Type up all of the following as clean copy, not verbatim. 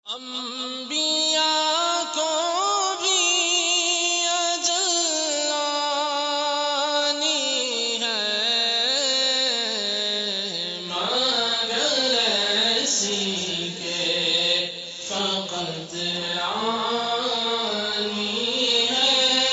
انبیاء کو بھی اجل آنی ہے، مگر ایسی کہ فقط آنی ہے۔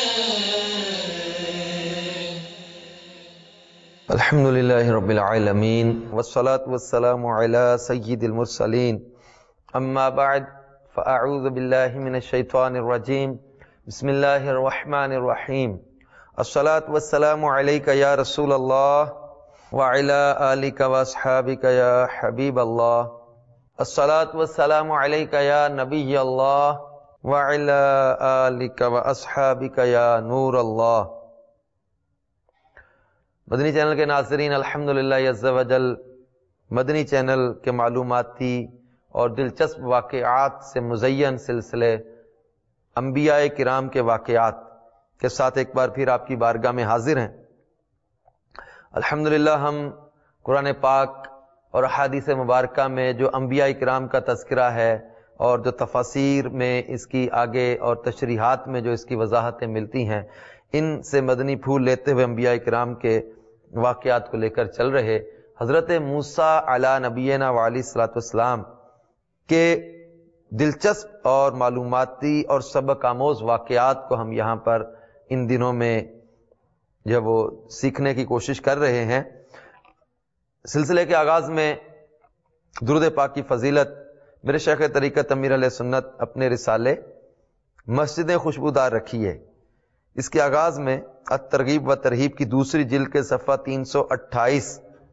الحمدللہ رب العالمین والصلاة والسلام علی سید المرسلین، اما بعد فاعوذ باللہ من الشیطان الرجیم، بسم اللہ الرحمن الرحیم۔ الصلاة والسلام علیک یا رسول اللہ وعلی آلک واصحابک یا حبیب اللہ۔ الصلاة والسلام علیک یا نبی اللہ وعلی آلک واصحابک یا نور اللہ۔ مدنی چینل کے ناظرین، الحمدللہ عز و جل مدنی چینل کے معلوماتی اور دلچسپ واقعات سے مزین سلسلے انبیاء کرام کے واقعات کے ساتھ ایک بار پھر آپ کی بارگاہ میں حاضر ہیں۔ الحمدللہ ہم قرآن پاک اور احادیث مبارکہ میں جو انبیاء کرام کا تذکرہ ہے اور جو تفاسیر میں اس کی آگے اور تشریحات میں جو اس کی وضاحتیں ملتی ہیں، ان سے مدنی پھول لیتے ہوئے انبیاء کرام کے واقعات کو لے کر چل رہے۔ حضرت موسیٰ علی نبینا وعلیہ الصلوۃ والسلام کے دلچسپ اور معلوماتی اور سبق آموز واقعات کو ہم یہاں پر ان دنوں میں جب وہ سیکھنے کی کوشش کر رہے ہیں۔ سلسلے کے آغاز میں درود پاک کی فضیلت میرے شیخ طریقت امیر علیہ سنت اپنے رسالے مسجدیں خوشبودار رکھی ہے، اس کے آغاز میں الترغیب و ترہیب کی دوسری جلد کے صفحہ 328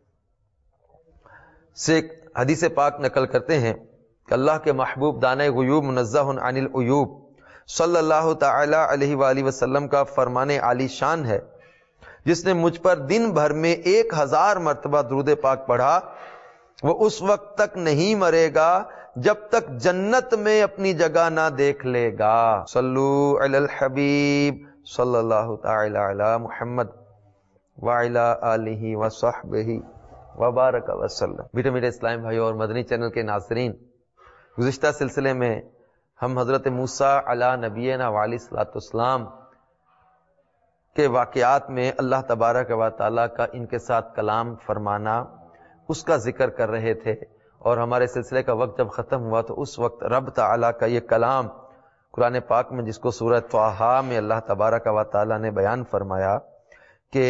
سے ایک حدیث پاک نقل کرتے ہیں کہ اللہ کے محبوب دانۂ غیوب منزہ عن العیوب صلی اللہ تعالی علیہ وآلہ وسلم کا فرمان عالی شان ہے، جس نے مجھ پر دن بھر میں 1000 مرتبہ درود پاک پڑھا، وہ اس وقت تک نہیں مرے گا جب تک جنت میں اپنی جگہ نہ دیکھ لے گا۔ صلو علی الحبیب صلی اللہ تعالی علی محمد وعلی آلہ وصحبہ وبارک وسلم۔ میٹھے میٹھے اسلام بھائیو اور مدنی چینل کے ناظرین، گزشتہ سلسلے میں ہم حضرت موسیٰ علی نبینا وعلیہ الصلوۃ والسلام کے واقعات میں اللہ تبارک و تعالیٰ کا ان کے ساتھ کلام فرمانا، اس کا ذکر کر رہے تھے، اور ہمارے سلسلے کا وقت جب ختم ہوا تو اس وقت رب تعالیٰ کا یہ کلام قرآن پاک میں، جس کو سورہ طٰہٰ میں اللہ تبارک و تعالیٰ نے بیان فرمایا کہ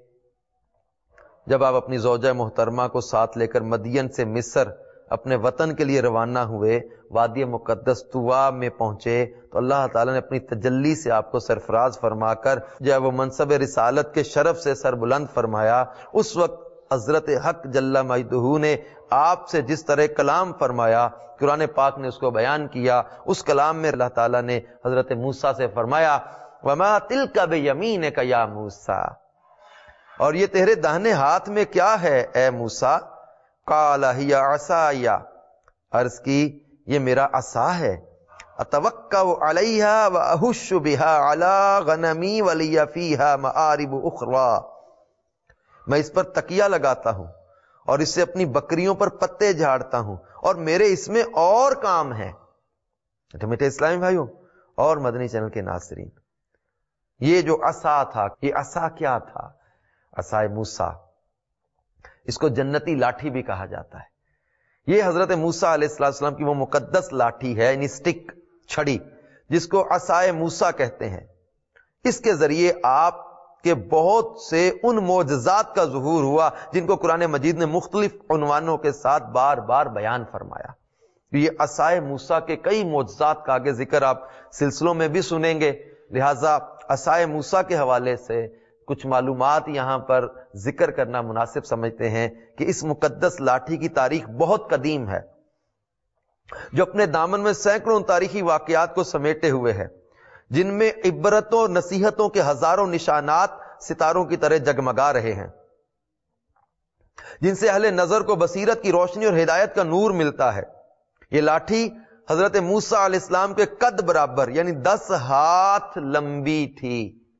جب آپ اپنی زوجہ محترمہ کو ساتھ لے کر مدین سے مصر اپنے وطن کے لیے روانہ ہوئے، وادی مقدس طویٰ میں پہنچے تو اللہ تعالیٰ نے اپنی تجلی سے آپ کو سرفراز فرما کر جب وہ منصب رسالت کے شرف سے سر بلند فرمایا، اس وقت حضرت حق جل مجدہ نے آپ سے جس طرح کلام فرمایا، قرآن پاک نے اس کو بیان کیا۔ اس کلام میں اللہ تعالیٰ نے حضرت موسیٰ سے فرمایا وَمَا تِلْكَ بِيَمِينِكَ يَا مُوسَىٰ، اور یہ تیرے داہنے ہاتھ میں کیا ہے اے موسیٰ؟ قَالَ هِيَ عَصَايَ، عرض کی یہ میرا عصا ہے، أَتَوَكَّأُ عَلَيْهَا وَأَهُشُّ بِهَا عَلَىٰ غَنَمِي وَلِيَ فِيهَا مَآرِبُ أُخْرَىٰ، میں اس پر تکیہ لگاتا ہوں اور اس سے اپنی بکریوں پر پتے جھاڑتا ہوں، اور میرے اس میں اور کام ہے۔ میٹھے اسلامی بھائیوں اور مدنی چینل کے ناظرین، یہ جو عصا تھا، یہ عصا کیا تھا؟ عصائے موسیٰ، اس کو جنتی لاٹھی بھی کہا جاتا ہے۔ یہ حضرت موسیٰ علیہ السلام کی وہ مقدس لاٹھی ہے، یعنی سٹک، چھڑی، جس کو عصائے موسیٰ کہتے ہیں۔ اس کے ذریعے آپ کے بہت سے ان معجزات کا ظہور ہوا جن کو قرآن مجید نے مختلف عنوانوں کے ساتھ بار بار بیان فرمایا۔ یہ عصائے موسیٰ کے کئی معجزات کا آگے ذکر آپ سلسلوں میں بھی سنیں گے، لہٰذا عصائے موسیٰ کے حوالے سے کچھ معلومات یہاں پر ذکر کرنا مناسب سمجھتے ہیں کہ اس مقدس لاٹھی کی تاریخ بہت قدیم ہے، جو اپنے دامن میں سینکڑوں تاریخی واقعات کو سمیٹے ہوئے ہے، جن میں عبرتوں اور نصیحتوں کے ہزاروں نشانات ستاروں کی طرح جگمگا رہے ہیں، جن سے اہل نظر کو بصیرت کی روشنی اور ہدایت کا نور ملتا ہے۔ یہ لاٹھی حضرت موسیٰ علیہ السلام کے قد برابر یعنی 10 ہاتھ لمبی تھی۔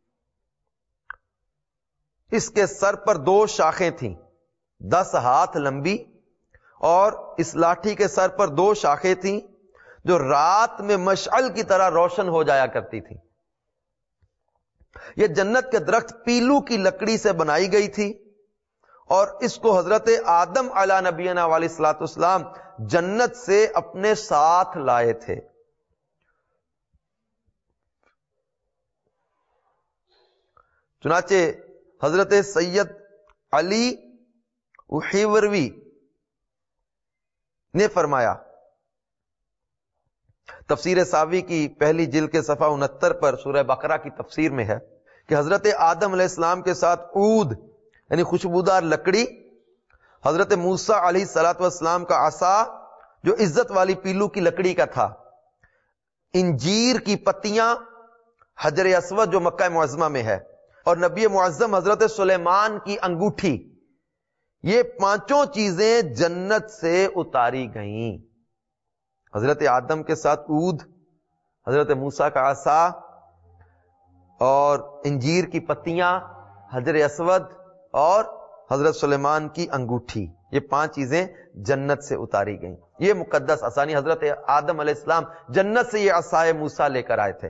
اس کے سر پر 2 شاخیں تھیں، 10 ہاتھ لمبی، اور اس لاٹھی کے سر پر 2 شاخیں تھیں، جو رات میں مشعل کی طرح روشن ہو جایا کرتی تھی. یہ جنت کے درخت پیلو کی لکڑی سے بنائی گئی تھی اور اس کو حضرت آدم علی نبینا علیہ الصلوۃ والسلام جنت سے اپنے ساتھ لائے تھے. چنانچہ حضرت سید علی وحیوروی نے فرمایا، تفسیر ساوی کی پہلی جلد کے صفحہ 69 پر سورہ بقرہ کی تفسیر میں ہے کہ حضرت آدم علیہ السلام کے ساتھ عود یعنی خوشبودار لکڑی، حضرت موسیٰ علیہ الصلوۃ والسلام کا عصا جو عزت والی پیلو کی لکڑی کا تھا، انجیر کی پتیاں، حجر اسود جو مکہ معظمہ میں ہے، اور نبی معظم حضرت سلیمان کی انگوٹھی، یہ پانچوں چیزیں جنت سے اتاری گئیں. حضرت آدم کے ساتھ عود، حضرت موسیٰ کا عصا اور انجیر کی پتیاں، حجر اسود اور حضرت سلیمان کی انگوٹھی، یہ پانچ چیزیں جنت سے اتاری گئیں. یہ مقدس عصا، حضرت آدم علیہ السلام جنت سے یہ عصائے موسیٰ لے کر آئے تھے.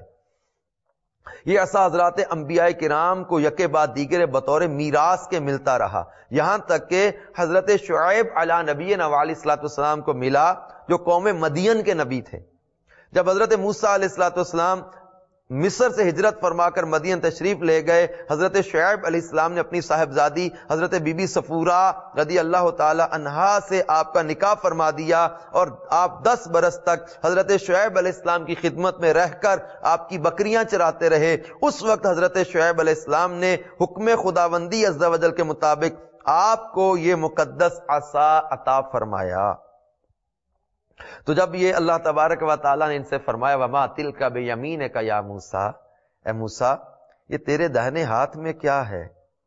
یہ عصا حضرات انبیاء کرام کو یکے بعد دیگرے بطور میراث کے ملتا رہا، یہاں تک کہ حضرت شعیب علی نبینا علیہ الصلوۃ والسلام کو ملا جو قوم مدین کے نبی تھے. جب حضرت موسیٰ علیہ الصلوۃ والسلام مصر سے ہجرت فرما کر مدین تشریف لے گئے، حضرت شعیب علیہ السلام نے اپنی صاحبزادی حضرت بی بی صفورہ رضی اللہ تعالی عنہا سے آپ کا نکاح فرما دیا، اور آپ 10 برس تک حضرت شعیب علیہ السلام کی خدمت میں رہ کر آپ کی بکریاں چراتے رہے. اس وقت حضرت شعیب علیہ السلام نے حکم خداوندی عز و جل کے مطابق آپ کو یہ مقدس عصا عطا فرمایا. تو جب یہ اللہ تبارک و تعالیٰ نے ان سے فرمایا وما تلک بیمینک یا موسیٰ، اے موسیٰ یہ تیرے داہنے ہاتھ میں کیا ہے،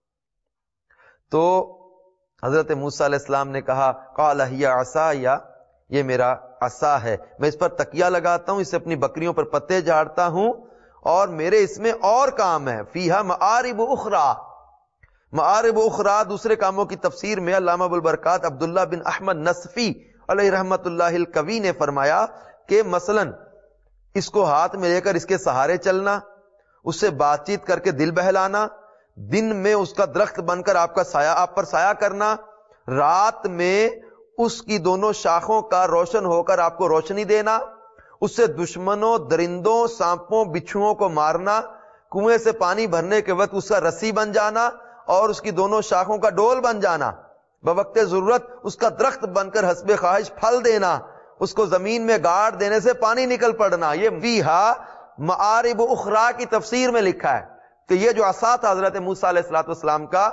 تو حضرت موسیٰ علیہ السلام نے کہا قال ہی عصای، یہ میرا عصا ہے، میں اس پر تکیہ لگاتا ہوں، اس سے اپنی بکریوں پر پتے جھاڑتا ہوں، اور میرے اس میں اور کام ہے. فیہا معارب اخری، معارب اخری دوسرے کاموں کی تفسیر میں علامہ ابوالبرکات عبداللہ بن احمد نصفی علیہ رحمت اللہ الکوی نے فرمایا کہ مثلا اس کو ہاتھ میں لے کر اس کے سہارے چلنا، اس سے بات چیت کر کے دل بہلانا، دن میں اس کا درخت بن کر آپ پر سایہ کرنا، رات میں اس کی دونوں شاخوں کا روشن ہو کر آپ کو روشنی دینا، اس سے دشمنوں، درندوں، سانپوں، بچھوؤں کو مارنا، کنویں سے پانی بھرنے کے وقت اس کا رسی بن جانا اور اس کی دونوں شاخوں کا ڈول بن جانا، بوقت ضرورت اس کا درخت بن کر حسب خواہش پھل دینا، اس کو زمین میں گاڑ دینے سے پانی نکل پڑنا. یہ فیہا معارب اخری کی تفسیر میں لکھا ہے کہ یہ جو عصا تھا حضرت موسیٰ علیہ الصلوۃ والسلام کا،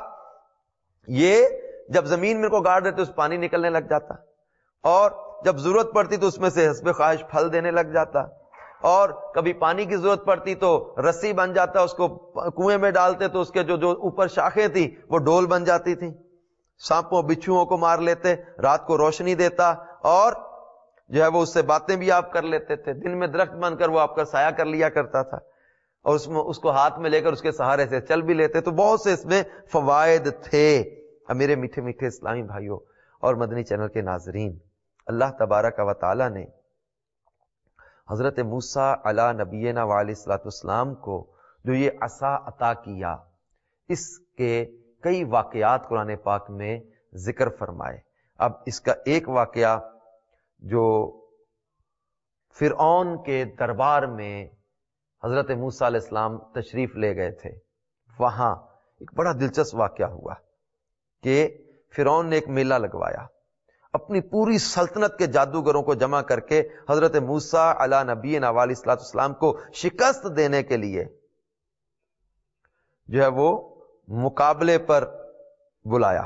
یہ جب زمین میں کو گاڑ دیتے اس پانی نکلنے لگ جاتا، اور جب ضرورت پڑتی تو اس میں سے حسب خواہش پھل دینے لگ جاتا، اور کبھی پانی کی ضرورت پڑتی تو رسی بن جاتا، اس کو کنویں میں ڈالتے تو اس کے جو اوپر شاخیں تھی وہ ڈول بن جاتی تھی، سانپوں بچھوؤں کو مار لیتے، رات کو روشنی دیتا، اور جو ہے وہ اس سے باتیں بھی آپ کر لیتے تھے، دن میں درخت بن کر وہ آپ کا سایہ کر لیا کرتا تھا، اور اس کو ہاتھ میں لے کر اس کے سہارے سے چل بھی لیتے. تو بہت سے اس میں فوائد تھے. اب میرے میٹھے میٹھے اسلامی بھائیوں اور مدنی چینل کے ناظرین، اللہ تبارک و تعالی نے حضرت موسیٰ علی نبینا علیہ الصلوۃ والسلام کو جو یہ عصا عطا کیا، اس کے کئی واقعات قرآن پاک میں ذکر فرمائے. اب اس کا ایک واقعہ جو فرعون کے دربار میں حضرت موسیٰ علیہ السلام تشریف لے گئے تھے، وہاں ایک بڑا دلچسپ واقعہ ہوا کہ فرعون نے ایک میلہ لگوایا، اپنی پوری سلطنت کے جادوگروں کو جمع کر کے حضرت موسیٰ علی نبینا علیہ الصلوۃ والسلام کو شکست دینے کے لیے جو ہے وہ مقابلے پر بلایا.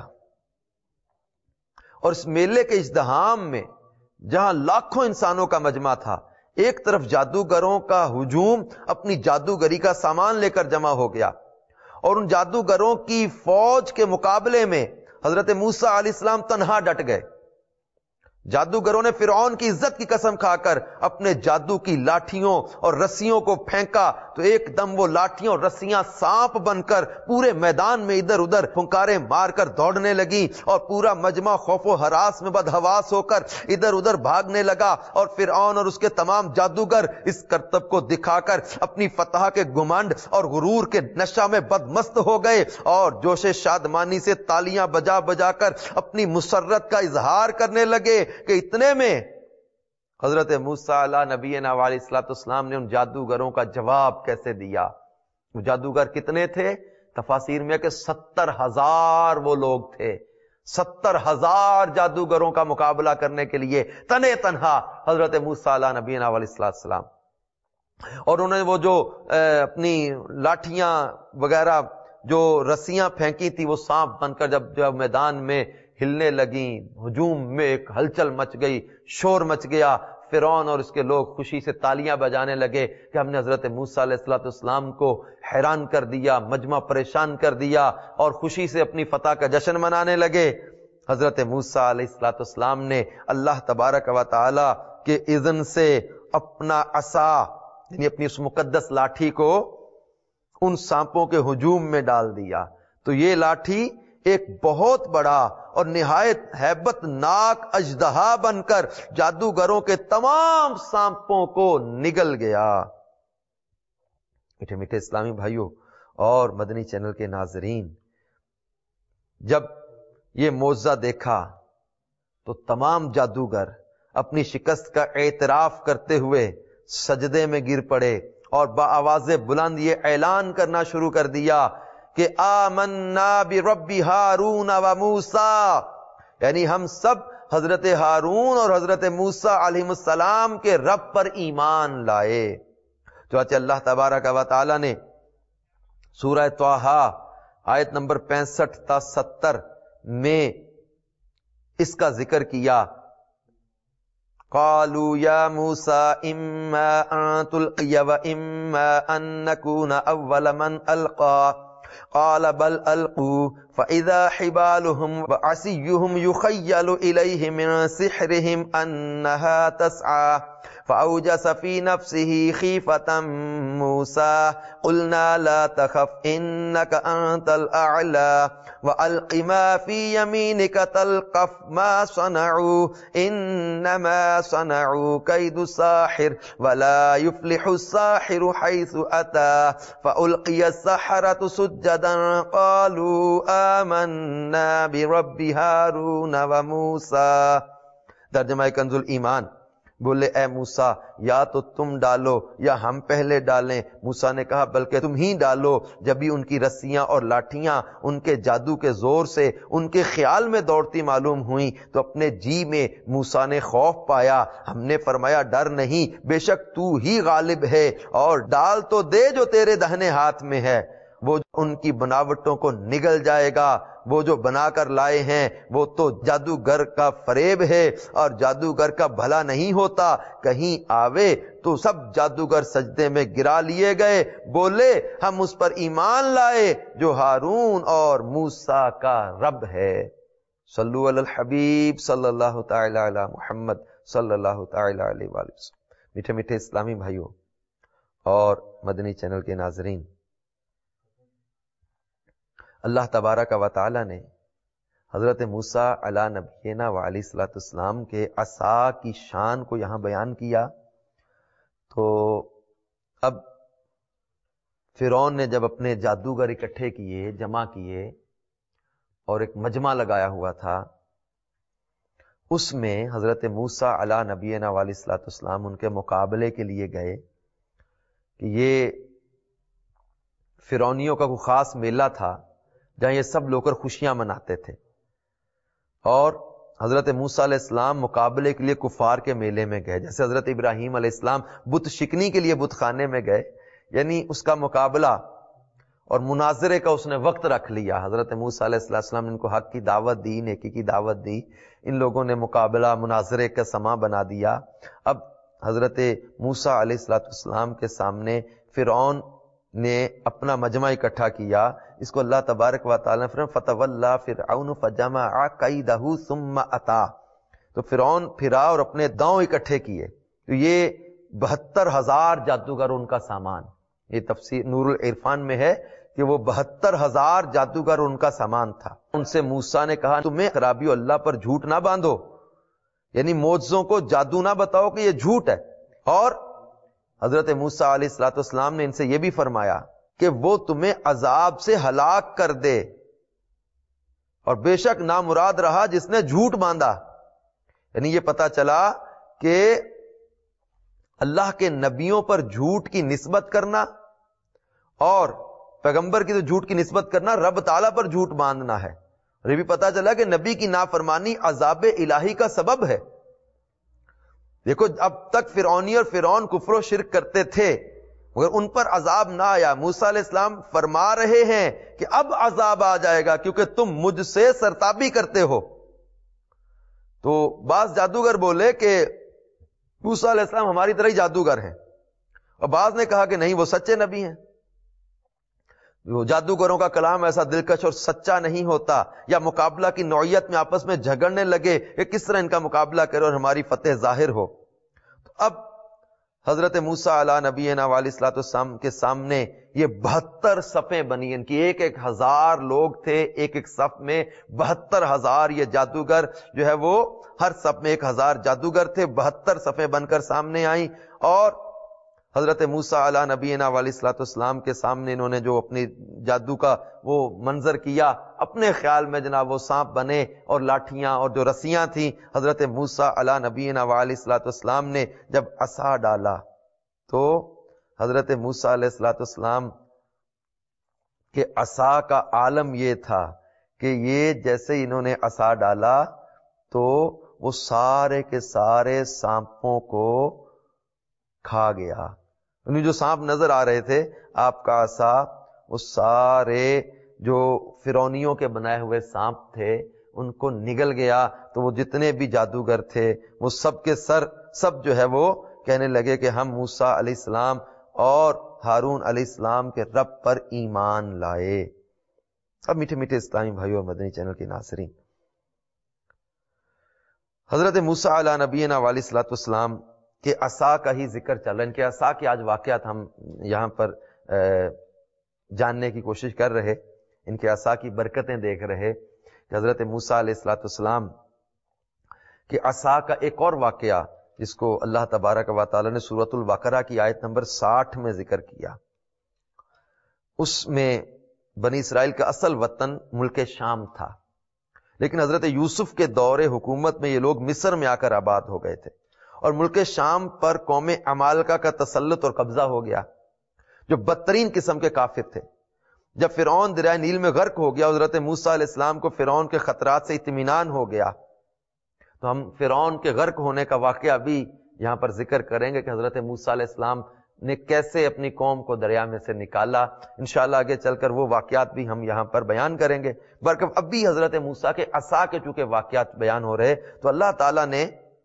اور اس میلے کے ازدحام میں جہاں لاکھوں انسانوں کا مجمع تھا، ایک طرف جادوگروں کا ہجوم اپنی جادوگری کا سامان لے کر جمع ہو گیا، اور ان جادوگروں کی فوج کے مقابلے میں حضرت موسیٰ علیہ السلام تنہا ڈٹ گئے. جادوگروں نے فرعون کی عزت کی قسم کھا کر اپنے جادو کی لاٹھیوں اور رسیوں کو پھینکا تو ایک دم وہ لاٹھیوں اور رسیاں سانپ بن کر پورے میدان میں ادھر ادھر پھنکارے مار کر دوڑنے لگی، اور پورا مجمع خوف و ہراس میں بدحواس ہو کر ادھر ادھر بھاگنے لگا، اور فرعون اور اس کے تمام جادوگر اس کرتب کو دکھا کر اپنی فتح کے گمنڈ اور غرور کے نشہ میں بدمست ہو گئے، اور جوش شادمانی سے تالیاں بجا بجا کر اپنی مسرت کا اظہار کرنے لگے کہ اتنے میں حضرت موسیٰ علیہ نبینا علیہ الصلوۃ والسلام نے ان جادوگروں کا جواب کیسے دیا۔ وہ جادوگر کتنے تھے؟ تفاسیر میں کہ 70,000 وہ لوگ تھے، 70,000 جادوگروں کا مقابلہ کرنے کے لیے تنے تنہا حضرت موسیٰ علیہ نبینا علیہ الصلوۃ والسلام، اور انہوں نے وہ جو اپنی لاٹھیاں وغیرہ جو رسیاں پھینکی تھی وہ سانپ بن کر جب میدان میں ہلنے لگیں، ہجوم میں ایک ہلچل مچ گئی، شور مچ گیا، فرعون اور اس کے لوگ خوشی سے تالیاں بجانے لگے کہ ہم نے حضرت موسیٰ علیہ الصلوۃ والسلام کو حیران کر دیا، مجمع پریشان کر دیا، اور خوشی سے اپنی فتح کا جشن منانے لگے۔ حضرت موسیٰ علیہ الصلوۃ والسلام نے اللہ تبارک و تعالی کے اذن سے اپنا عصا یعنی اپنی اس مقدس لاٹھی کو ان سانپوں کے ہجوم میں ڈال دیا، تو یہ لاٹھی ایک بہت بڑا اور نہایت ہیبت ناک اژدہا بن کر جادوگروں کے تمام سانپوں کو نگل گیا۔ میٹھے میٹھے اسلامی بھائیوں اور مدنی چینل کے ناظرین، جب یہ معجزہ دیکھا تو تمام جادوگر اپنی شکست کا اعتراف کرتے ہوئے سجدے میں گر پڑے اور بآواز بلند یہ اعلان کرنا شروع کر دیا کہ آمنا برب ہارون و موسیٰ، یعنی ہم سب حضرت ہارون اور حضرت موسیٰ علیہ السلام کے رب پر ایمان لائے۔ چنانچہ اللہ تبارک و تعالی نے سورہ طٰہٰ آیت نمبر 65 تا 70 میں اس کا ذکر کیا، قالوا یا موسیٰ اما ان تلقی و اما ان نکون اول من القا قال بل القوا فاذا حبالهم وعصيهم يخيل اليه من سحرهم انها تسعى فأوجس في نفسه خيفة موسى قلنا لا تخف إنك أنت الأعلى وألق ما في يمينك تلقف ما صنعوا إنما صنعوا كيد ساحر ولا يفلح الساحر حيث أتى فألقي السحرة سجدا قالوا آمنا برب هارون وموسى۔ ترجمہ کنز الایمان۔ بولے اے موسیٰ یا تو تم ڈالو یا ہم پہلے ڈالیں؟ موسیٰ نے کہا بلکہ تم ہی ڈالو۔ جب بھی ان کی رسیاں اور لاٹھیاں ان کے جادو کے زور سے ان کے خیال میں دوڑتی معلوم ہوئیں تو اپنے جی میں موسیٰ نے خوف پایا۔ ہم نے فرمایا ڈر نہیں، بے شک تو ہی غالب ہے، اور ڈال تو دے جو تیرے دہنے ہاتھ میں ہے، وہ ان کی بناوٹوں کو نگل جائے گا۔ وہ جو بنا کر لائے ہیں وہ تو جادوگر کا فریب ہے، اور جادوگر کا بھلا نہیں ہوتا۔ کہیں آوے تو سب جادوگر سجدے میں گرا لیے گئے، بولے ہم اس پر ایمان لائے جو ہارون اور موسیٰ کا رب ہے۔ صلو علی الحبیب صلی اللہ تعالی علی محمد صلی اللہ تعالی علیہ وآلہ وسلم۔ میٹھے میٹھے اسلامی بھائیوں اور مدنی چینل کے ناظرین، اللہ تبارک و تعالی نے حضرت موسیٰ علیہ نبینا و علیہ الصلوۃ والسلام کے عصا کی شان کو یہاں بیان کیا۔ تو اب فرعون نے جب اپنے جادوگر اکٹھے کیے، جمع کیے، اور ایک مجمع لگایا ہوا تھا، اس میں حضرت موسیٰ علیہ نبینا و علیہ الصلوۃ والسلام ان کے مقابلے کے لیے گئے کہ یہ فرعونیوں کا کوئی خاص میلہ تھا جہاں یہ سب لوگ خوشیاں مناتے تھے، اور حضرت موسیٰ علیہ السلام مقابلے کے لیے کفار کے میلے میں گئے، جیسے حضرت ابراہیم علیہ السلام بت شکنی کے لیے بت خانے میں گئے، یعنی اس کا مقابلہ اور مناظرے کا اس نے وقت رکھ لیا۔ حضرت موسیٰ علیہ السلام نے ان کو حق کی دعوت دی، نیکی کی دعوت دی، ان لوگوں نے مقابلہ مناظرے کا سما بنا دیا۔ اب حضرت موسیٰ علیہ السلام کے سامنے فرعون نے اپنا مجمع اکٹھا کیا۔ اس کو اللہ تبارک و تعالی نے فرمایا فَتَوَلَّى فِرْعَوْنُ فَجَمَعَ كَيْدَهُ ثُمَّ أَتَى، تو فرعون پھرا اور اپنے داؤں اکٹھے کیے، تو یہ 72,000 جادوگر ان کا سامان. یہ تفسیر نور العرفان میں ہے کہ وہ 72,000 جادوگر ان کا سامان تھا. ان سے موسیٰ نے کہا تمہیں خرابی اللہ پر جھوٹ نہ باندھو، یعنی معجزوں کو جادو نہ بتاؤ کہ یہ جھوٹ ہے. اور حضرت موسیٰ علیہ الصلوۃ والسلام نے ان سے یہ بھی فرمایا کہ وہ تمہیں عذاب سے ہلاک کر دے، اور بے شک نامراد رہا جس نے جھوٹ باندھا. یعنی یہ پتا چلا کہ اللہ کے نبیوں پر جھوٹ کی نسبت کرنا اور پیغمبر کی تو جھوٹ کی نسبت کرنا رب تعالیٰ پر جھوٹ باندھنا ہے. اور یہ بھی پتا چلا کہ نبی کی نافرمانی عذاب الہی کا سبب ہے. دیکھو اب تک فرعونی اور فرعون کفر و شرک کرتے تھے مگر ان پر عذاب نہ آیا. موسیٰ علیہ السلام فرما رہے ہیں کہ اب عذاب آ جائے گا کیونکہ تم مجھ سے سرتابی کرتے ہو. تو بعض جادوگر بولے کہ موسیٰ علیہ السلام ہماری طرح ہی جادوگر ہیں، اور بعض نے کہا کہ نہیں وہ سچے نبی ہیں. وہ جادوگروں کا کلام ایسا دلکش اور سچا نہیں ہوتا، یا مقابلہ کی نوعیت میں آپس میں جھگڑنے لگے کہ کس طرح ان کا مقابلہ کرے اور ہماری فتح ظاہر ہو. تو اب حضرت موسیٰ علیہ نبینا علیہ الصلوۃ والسلام کے سامنے یہ 72 صفیں بنی، ان کی ایک 1,000 لوگ تھے ایک ایک صف میں. 72,000 یہ جادوگر جو ہے وہ ہر صف میں 1,000 جادوگر تھے. 72 صفیں بن کر سامنے آئیں، اور حضرت موسیٰ علیہ نبینا علیہ الصلوۃ والسلام کے سامنے انہوں نے جو اپنی جادو کا وہ منظر کیا، اپنے خیال میں جناب وہ سانپ بنے اور لاٹھیاں اور جو رسیاں تھیں. حضرت موسیٰ علیہ نبینا علیہ الصلوۃ والسلام نے جب عصا ڈالا تو حضرت موسیٰ علیہ الصلوۃ والسلام کے عصا کا عالم یہ تھا کہ یہ جیسے انہوں نے عصا ڈالا تو وہ سارے کے سارے سانپوں کو کھا گیا. انہیں جو سانپ نظر آ رہے تھے آپ کا عصا وہ سارے جو فرعونیوں کے بنائے ہوئے سانپ تھے ان کو نگل گیا. تو وہ جتنے بھی جادوگر تھے وہ سب کے سب جو ہے وہ کہنے لگے کہ ہم موسیٰ علیہ السلام اور ہارون علیہ السلام کے رب پر ایمان لائے. اب میٹھے میٹھے اسلامی بھائیو اور مدنی چینل کے ناظرین، حضرت موسیٰ علیہ نبینا علیہ الصلوۃ والسلام کہ عصا کا ہی ذکر چل رہا ہے. ان کے عصا کے آج واقعات ہم یہاں پر جاننے کی کوشش کر رہے، ان کے عصا کی برکتیں دیکھ رہے کہ حضرت موسیٰ علیہ الصلوۃ والسلام کہ عصا کا ایک اور واقعہ جس کو اللہ تبارک و تعالی نے سورۃ البقرہ کی آیت نمبر 60 میں ذکر کیا. اس میں بنی اسرائیل کا اصل وطن ملک شام تھا، لیکن حضرت یوسف کے دور حکومت میں یہ لوگ مصر میں آ کر آباد ہو گئے تھے، اور ملک شام پر قوم عمالقہ کا تسلط اور قبضہ ہو گیا جو بدترین قسم کے کافر تھے. جب فرعون دریائے نیل میں غرق ہو گیا، حضرت موسیٰ علیہ السلام کو فرعون کے خطرات سے اطمینان ہو گیا. تو ہم فرعون کے غرق ہونے کا واقعہ بھی یہاں پر ذکر کریں گے کہ حضرت موسیٰ علیہ السلام نے کیسے اپنی قوم کو دریا میں سے نکالا. انشاءاللہ آگے چل کر وہ واقعات بھی ہم یہاں پر بیان کریں گے. برکہ اب بھی حضرت موسیٰ کے عصا کے چونکہ واقعات بیان ہو رہے تو اللہ تعالیٰ نے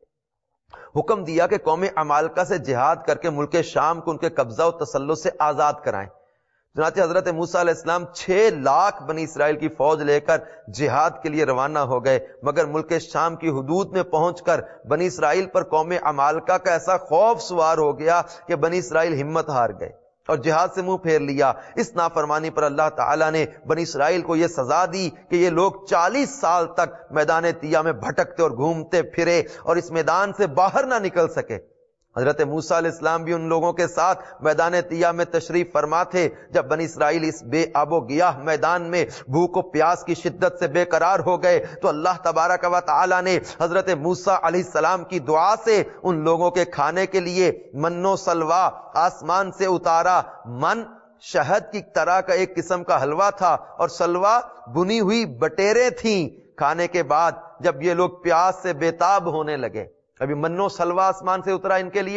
حکم دیا کہ قوم عمالقہ سے جہاد کر کے ملک شام کو ان کے قبضہ و تسلط سے آزاد کرائیں. چنانچہ حضرت موسیٰ علیہ السلام 6 لاکھ بنی اسرائیل کی فوج لے کر جہاد کے لیے روانہ ہو گئے، مگر ملک شام کی حدود میں پہنچ کر بنی اسرائیل پر قوم عمالقہ کا ایسا خوف سوار ہو گیا کہ بنی اسرائیل ہمت ہار گئے اور جہاد سے منہ پھیر لیا. اس نافرمانی پر اللہ تعالیٰ نے بنی اسرائیل کو یہ سزا دی کہ یہ لوگ 40 سال تک میدان طیہ میں بھٹکتے اور گھومتے پھرے اور اس میدان سے باہر نہ نکل سکے. حضرت موسیٰ علیہ السلام بھی ان لوگوں کے ساتھ میدان طیہ میں تشریف فرما تھے. جب بنی اسرائیل اس بے آب و گیاہ میدان میں بھوک و پیاس کی شدت سے بے قرار ہو گئے تو اللہ تبارک و تعالی نے حضرت موسیٰ علیہ السلام کی دعا سے ان لوگوں کے کھانے کے لیے من و سلوا آسمان سے اتارا. من شہد کی طرح کا ایک قسم کا حلوہ تھا اور سلوا بنی ہوئی بٹیریں تھیں. کھانے کے بعد جب یہ لوگ پیاس سے بےتاب ہونے لگے، ابھی منو سلوا آسمان سے اترا ان کے لیے،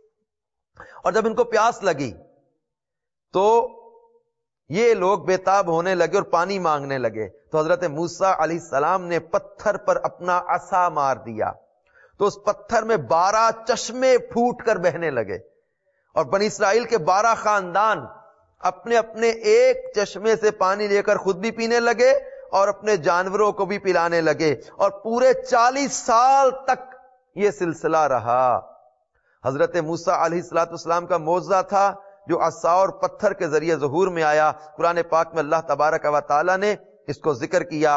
اور جب ان کو پیاس لگی تو یہ لوگ بےتاب ہونے لگے اور پانی مانگنے لگے. تو حضرت موسیٰ علیہ السلام نے پتھر پر اپنا عصا مار دیا تو اس پتھر میں 12 چشمے پھوٹ کر بہنے لگے، اور بنی اسرائیل کے 12 خاندان اپنے اپنے ایک چشمے سے پانی لے کر خود بھی پینے لگے اور اپنے جانوروں کو بھی پلانے لگے، اور پورے 40 سال تک یہ سلسلہ رہا. حضرت موسیٰ علیہ السلام کا معجزہ تھا جو عصا اور پتھر کے ذریعے ظہور میں آیا. قرآن پاک میں اللہ تبارک و تعالی نے اس کو ذکر کیا.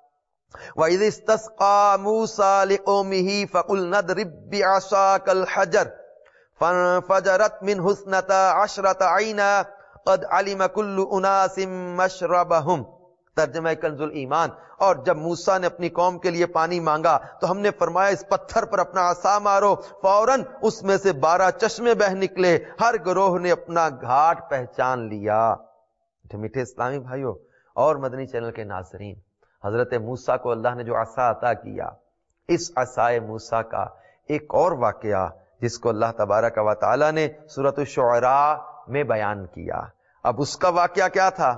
وَإِذِ اسْتَسْقَىٰ مُوسَىٰ لِقَوْمِهِ فَقُلْنَا اضْرِب بِّعَصَاكَ الْحَجَرَ فَانفَجَرَتْ مِنْهُ اثْنَتَا عَشْرَةَ عَيْنًا قَدْ عَلِمَ كُلُّ أُنَاسٍ مَّشْرَبَهُمْ. ترجمہ کنز الایمان. اور جب موسیٰ نے اپنی قوم کے لیے پانی مانگا تو ہم نے فرمایا اس پتھر پر اپنا عصا مارو. فوراً اس میں سے 12 چشمے بہ نکلے. ہر گروہ نے اپنا گھاٹ پہچان لیا. میٹھے اسلامی بھائیوں اور مدنی چینل کے ناظرین، حضرت موسیٰ کو اللہ نے جو عصا عطا کیا، اس عصائے موسیٰ کا ایک اور واقعہ جس کو اللہ تبارک و تعالی نے سورۃ الشعراء میں بیان کیا. اب اس کا واقعہ کیا تھا؟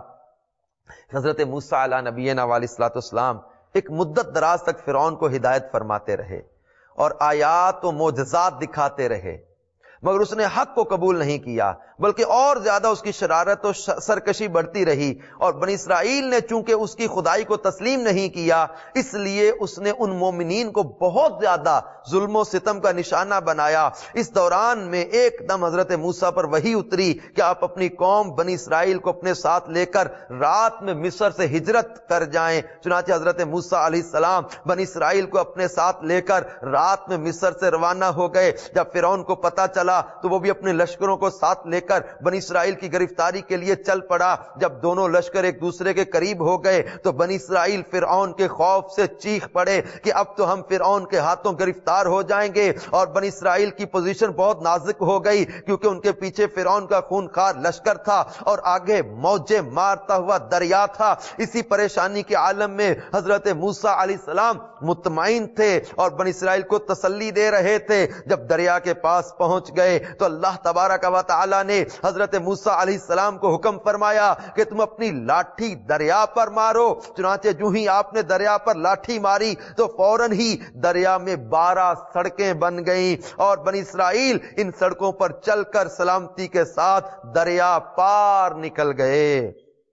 حضرت موسیٰ علیہ نبینا علیہ الصلوۃ والسلام ایک مدت دراز تک فرعون کو ہدایت فرماتے رہے اور آیات و معجزات دکھاتے رہے، مگر اس نے حق کو قبول نہیں کیا، بلکہ اور زیادہ اس کی شرارت و سرکشی بڑھتی رہی. اور بنی اسرائیل نے چونکہ اس کی خدائی کو تسلیم نہیں کیا، اس لیے اس نے ان مومنین کو بہت زیادہ ظلم و ستم کا نشانہ بنایا. اس دوران میں ایک دم حضرت موسیٰ پر وحی اتری کہ آپ اپنی قوم بنی اسرائیل کو اپنے ساتھ لے کر رات میں مصر سے ہجرت کر جائیں. چنانچہ حضرت موسیٰ علیہ السلام بنی اسرائیل کو اپنے ساتھ لے کر رات میں مصر سے روانہ ہو گئے. جب فرعون کو پتہ چلا تو وہ بھی اپنے لشکروں کو ساتھ لے کر بنی اسرائیل کی گرفتاری کے لیے چل پڑا. جب دونوں لشکر ایک دوسرے کے قریب ہو گئے تو بنی اسرائیل فرعون کے خوف سے چیخ پڑے کہ اب تو ہم فرعون کے ہاتھوں گرفتار ہو جائیں گے. اور بنی اسرائیل کی پوزیشن بہت نازک ہو گئی کیونکہ ان کے پیچھے فرعون کا خونخوار لشکر تھا اور آگے موجیں مارتا ہوا دریا تھا. اسی پریشانی کے عالم میں حضرت موسیٰ علیہ السلام مطمئن تھے اور بنی اسرائیل کو تسلی دے رہے تھے. جب دریا کے پاس پہنچ گئے تو اللہ تبارک و تعالی نے حضرت موسیٰ علیہ السلام کو حکم فرمایا کہ تم اپنی لاٹھی دریا پر مارو. چنانچہ جو ہی آپ نے دریا پر لاٹھی ماری تو فوراً ہی دریا میں 12 سڑکیں بن گئیں اور بنی اسرائیل ان سڑکوں پر چل کر سلامتی کے ساتھ دریا پار نکل گئے.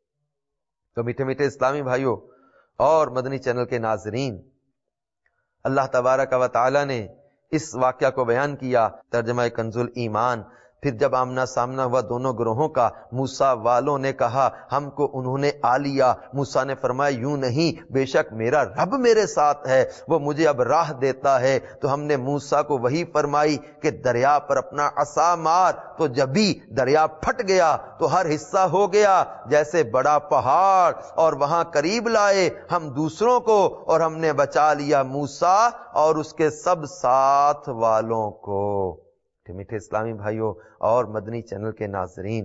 تو میٹھے میٹھے اسلامی بھائیوں اور مدنی چینل کے ناظرین، اللہ تبارک و تعالی نے اس واقعہ کو بیان کیا. ترجمہ کنز الایمان. پھر جب آمنا سامنا ہوا دونوں گروہوں کا، موسیٰ والوں نے کہا ہم کو انہوں نے آ لیا. موسیٰ نے فرمایا یوں نہیں، بے شک میرا رب میرے ساتھ ہے، وہ مجھے اب راہ دیتا ہے. تو ہم نے موسیٰ کو وہی فرمائی کہ دریا پر اپنا عصا مار. تو جب بھی دریا پھٹ گیا تو ہر حصہ ہو گیا جیسے بڑا پہاڑ، اور وہاں قریب لائے ہم دوسروں کو اور ہم نے بچا لیا موسیٰ اور اس کے سب ساتھ والوں کو. میٹھے اسلامی بھائیوں اور مدنی چینل کے ناظرین،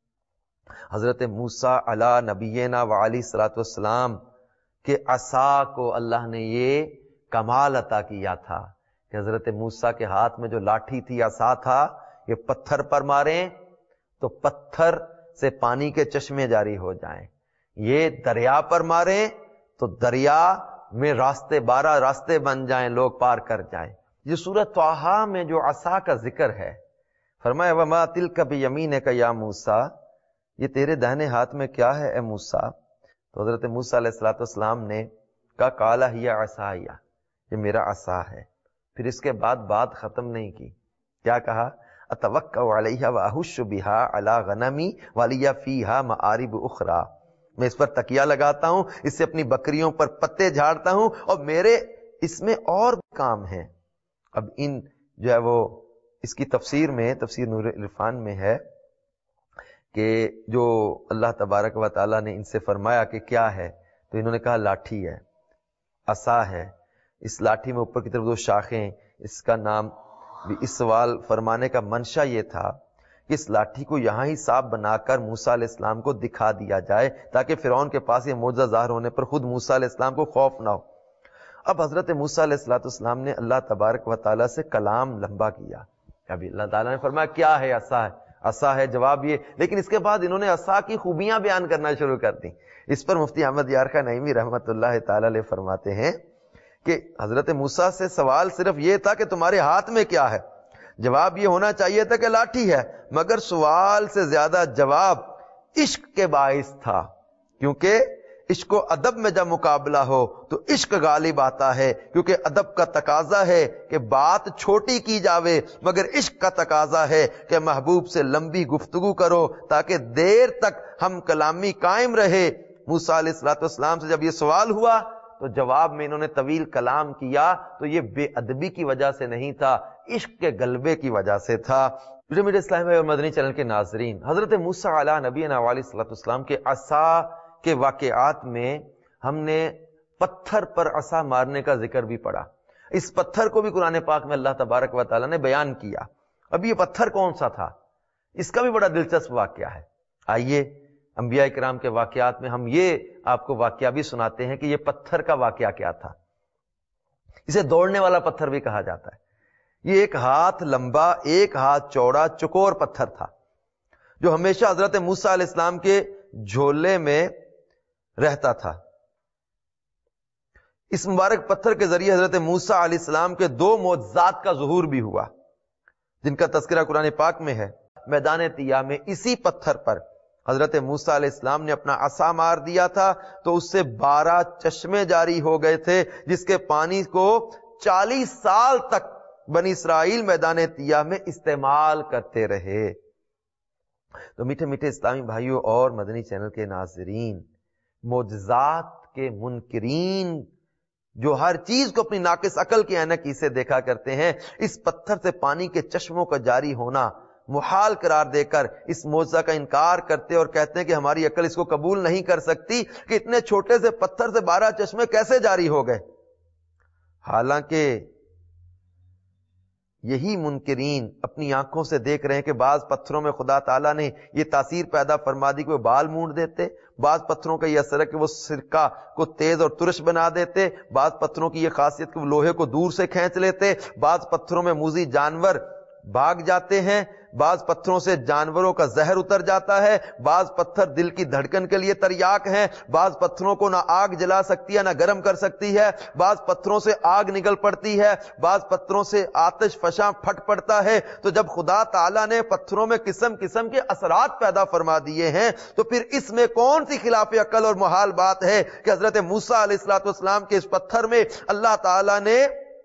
حضرت موسیٰ علی نبینا وعلی صلاۃ والسلام کے عصا کو اللہ نے یہ کمال عطا کیا تھا کہ حضرت موسیٰ کے ہاتھ میں جو لاٹھی تھی، عصا تھا، یہ پتھر پر ماریں تو پتھر سے پانی کے چشمے جاری ہو جائیں، یہ دریا پر ماریں تو دریا میں 12 راستے بن جائیں، لوگ پار کر جائیں. یہ سورۃ طٰہٰ میں جو عصا کا ذکر ہے، فرمایا وَمَا تِلْكَ بِيَمِينِكَ يَا موسیٰ، یہ تیرے دہنے ہاتھ میں کیا ہے اے موسیٰ؟ تو حضرت موسیٰ علیہ السلام نے کہا قَالَ هِيَ عَصَايَ، یہ میرا عصا ہے. پھر اس کے بعد بات ختم نہیں کی، کیا کہا؟ أَتَوَكَّأُ عَلَيْهَا وَأَهُشُّ بِهَا عَلَىٰ غَنَمِي وَلِيَ فِيهَا مَآرِبُ أُخْرَىٰ، میں اس پر تکیہ لگاتا ہوں، اس سے اپنی بکریوں پر پتے جھاڑتا ہوں اور میرے اس میں اور بھی کام ہیں. اب ان جو ہے وہ اس کی تفسیر میں، تفسیر نور العرفان میں ہے کہ جو اللہ تبارک و تعالیٰ نے ان سے فرمایا کہ کیا ہے، تو انہوں نے کہا لاٹھی ہے، عصا ہے. اس لاٹھی میں اوپر کی طرف 2 شاخیں. اس کا نام بھی، اس سوال فرمانے کا منشا یہ تھا کہ اس لاٹھی کو یہاں ہی صاف بنا کر موسیٰ علیہ السلام کو دکھا دیا جائے تاکہ فرعون کے پاس یہ معجزہ ظاہر ہونے پر خود موسیٰ علیہ السلام کو خوف نہ ہو. اب حضرت موسیٰ علیہ السلام نے اللہ تبارک و تعالیٰ سے کلام لمبا کیا. ابھی اللہ تعالیٰ نے فرمایا کیا ہے؟ عصا ہے. عصا ہے جواب یہ، لیکن اس کے بعد انہوں نے عصا کی خوبیاں بیان کرنا شروع کر دی. اس پر مفتی احمد یارخا نعیمی رحمت اللہ تعالی علیہ فرماتے ہیں کہ حضرت موسیٰ سے سوال صرف یہ تھا کہ تمہارے ہاتھ میں کیا ہے، جواب یہ ہونا چاہیے تھا کہ لاٹھی ہے، مگر سوال سے زیادہ جواب عشق کے باعث تھا، کیونکہ عشق و ادب میں جب مقابلہ ہو تو عشق غالب آتا ہے، کیونکہ ادب کا تقاضا ہے کہ بات چھوٹی کی جاوے، مگر عشق کا تقاضا ہے کہ محبوب سے لمبی گفتگو کرو تاکہ دیر تک ہم کلامی قائم رہے۔ موسیٰ علیہ السلام سے جب یہ سوال ہوا تو جواب میں انہوں نے طویل کلام کیا، تو یہ بے ادبی کی وجہ سے نہیں تھا، عشق کے غلبے کی وجہ سے تھا۔ میڈیا اسلامی اور مدنی چینل کے ناظرین، حضرت موسیٰ علیہ نبینا علیہ السلام کے عصا کے واقعات میں ہم نے پتھر پر عصا مارنے کا ذکر بھی پڑھا۔ اس پتھر کو بھی قرآن پاک میں اللہ تبارک و تعالیٰ نے بیان کیا۔ اب یہ پتھر کون سا تھا، اس کا بھی بڑا دلچسپ واقعہ ہے۔ آئیے انبیاء کرام کے واقعات میں ہم یہ آپ کو واقعہ بھی سناتے ہیں کہ یہ پتھر کا واقعہ کیا تھا۔ اسے دوڑنے والا پتھر بھی کہا جاتا ہے۔ یہ 1 ہاتھ لمبا 1 ہاتھ چوڑا چکور پتھر تھا، جو ہمیشہ حضرت موسیٰ علیہ السلام کے جھولے میں رہتا تھا۔ اس مبارک پتھر کے ذریعے حضرت موسیٰ علیہ السلام کے 2 معجزات کا ظہور بھی ہوا، جن کا تذکرہ قرآن پاک میں ہے۔ میدان طیہ میں اسی پتھر پر حضرت موسیٰ علیہ السلام نے اپنا عصا مار دیا تھا تو اس سے 12 چشمے جاری ہو گئے تھے، جس کے پانی کو 40 سال تک بنی اسرائیل میدان طیہ میں استعمال کرتے رہے۔ تو میٹھے میٹھے اسلامی بھائیوں اور مدنی چینل کے ناظرین، معجزات کے منکرین جو ہر چیز کو اپنی ناقص عقل کی عینکی سے دیکھا کرتے ہیں، اس پتھر سے پانی کے چشموں کا جاری ہونا محال قرار دے کر اس معجزہ کا انکار کرتے اور کہتے ہیں کہ ہماری عقل اس کو قبول نہیں کر سکتی کہ اتنے چھوٹے سے پتھر سے 12 چشمے کیسے جاری ہو گئے۔ حالانکہ یہی منکرین اپنی آنکھوں سے دیکھ رہے ہیں کہ بعض پتھروں میں خدا تعالیٰ نے یہ تاثیر پیدا فرما دی کہ وہ بال مونڈ دیتے، بعض پتھروں کا یہ اثر ہے کہ وہ سرکہ کو تیز اور ترش بنا دیتے، بعض پتھروں کی یہ خاصیت کہ وہ لوہے کو دور سے کھینچ لیتے، بعض پتھروں میں موذی جانور بھاگ جاتے ہیں، بعض پتھروں سے جانوروں کا زہر اتر جاتا ہے، بعض پتھر دل کی دھڑکن کے لیے تریاک ہیں، بعض پتھروں کو نہ آگ جلا سکتی ہے نہ گرم کر سکتی ہے، بعض پتھروں سے آگ نکل پڑتی ہے، بعض پتھروں سے آتش فشاں پھٹ پڑتا ہے۔ تو جب خدا تعالیٰ نے پتھروں میں قسم قسم کے اثرات پیدا فرما دیے ہیں تو پھر اس میں کون سی خلاف عقل اور محال بات ہے کہ حضرت موسیٰ علیہ السلام کے اس پتھر میں اللہ تعالیٰ نے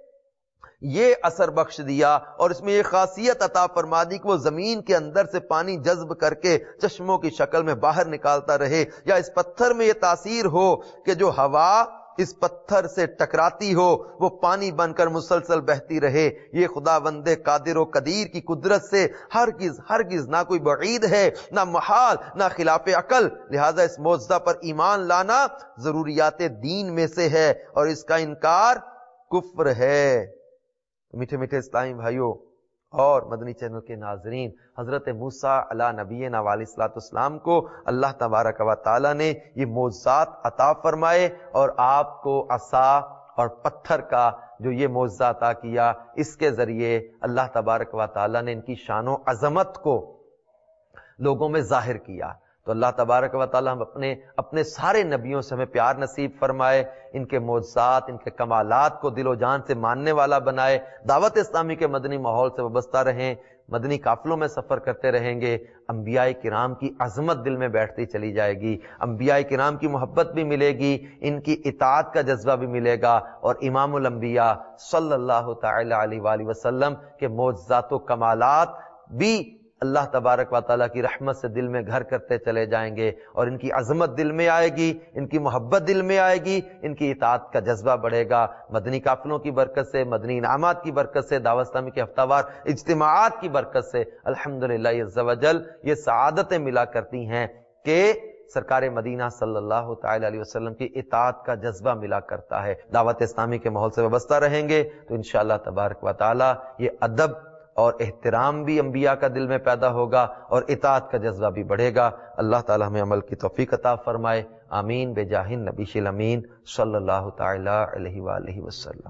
یہ اثر بخش دیا اور اس میں یہ خاصیت عطا فرما دی کہ وہ زمین کے اندر سے پانی جذب کر کے چشموں کی شکل میں باہر نکالتا رہے، یا اس پتھر میں یہ تاثیر ہو کہ جو ہوا اس پتھر سے ٹکراتی ہو وہ پانی بن کر مسلسل بہتی رہے۔ یہ خداوند قادر و قدیر کی قدرت سے ہرگز نہ کوئی بعید ہے، نہ محال، نہ خلاف عقل، لہذا اس معجزہ پر ایمان لانا ضروریات دین میں سے ہے اور اس کا انکار کفر ہے۔ میٹھے میٹھے اسلامی بھائیوں اور مدنی چینل کے ناظرین، حضرت موسیٰ علیہ نبینا علیہ السلام کو اللہ تبارک و تعالیٰ نے یہ معجزات عطا فرمائے اور آپ کو عصا اور پتھر کا جو یہ معجزہ عطا کیا، اس کے ذریعے اللہ تبارک و تعالیٰ نے ان کی شان و عظمت کو لوگوں میں ظاہر کیا۔ تو اللہ تبارک و تعالیٰ ہم اپنے سارے نبیوں سے ہمیں پیار نصیب فرمائے، ان کے معجزات، ان کے کمالات کو دل و جان سے ماننے والا بنائے، دعوت اسلامی کے مدنی ماحول سے وابستہ رہیں، مدنی قافلوں میں سفر کرتے رہیں گے، انبیاء کرام کی عظمت دل میں بیٹھتی چلی جائے گی، انبیاء کرام کی محبت بھی ملے گی، ان کی اطاعت کا جذبہ بھی ملے گا، اور امام الانبیاء صلی اللہ تعالی علیہ وآلہ وسلم کے معجزات و کمالات بھی اللہ تبارک و تعالیٰ کی رحمت سے دل میں گھر کرتے چلے جائیں گے، اور ان کی عظمت دل میں آئے گی، ان کی محبت دل میں آئے گی، ان کی اطاعت کا جذبہ بڑھے گا۔ مدنی قافلوں کی برکت سے، مدنی انعامات کی برکت سے، دعوت اسلامی کے ہفتہ وار اجتماعات کی برکت سے الحمدللہ عز و جل یہ سعادتیں ملا کرتی ہیں کہ سرکار مدینہ صلی اللہ تعالی علیہ وسلم کی اطاعت کا جذبہ ملا کرتا ہے۔ دعوت اسلامی کے ماحول سے وابستہ رہیں گے تو انشاءاللہ تبارک و تعالی یہ ادب اور احترام بھی انبیاء کا دل میں پیدا ہوگا اور اطاعت کا جذبہ بھی بڑھے گا۔ اللہ تعالی ہمیں عمل کی توفیق عطا فرمائے، آمین بجاہ النبی الامین صلی اللہ تعالی علیہ وآلہ وسلم۔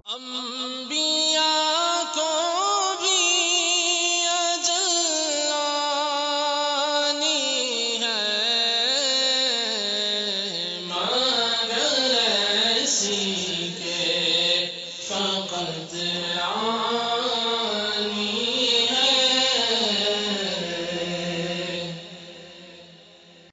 انبیاء کو بھی اجل آنی ہے، مگر ایسی کہ فقط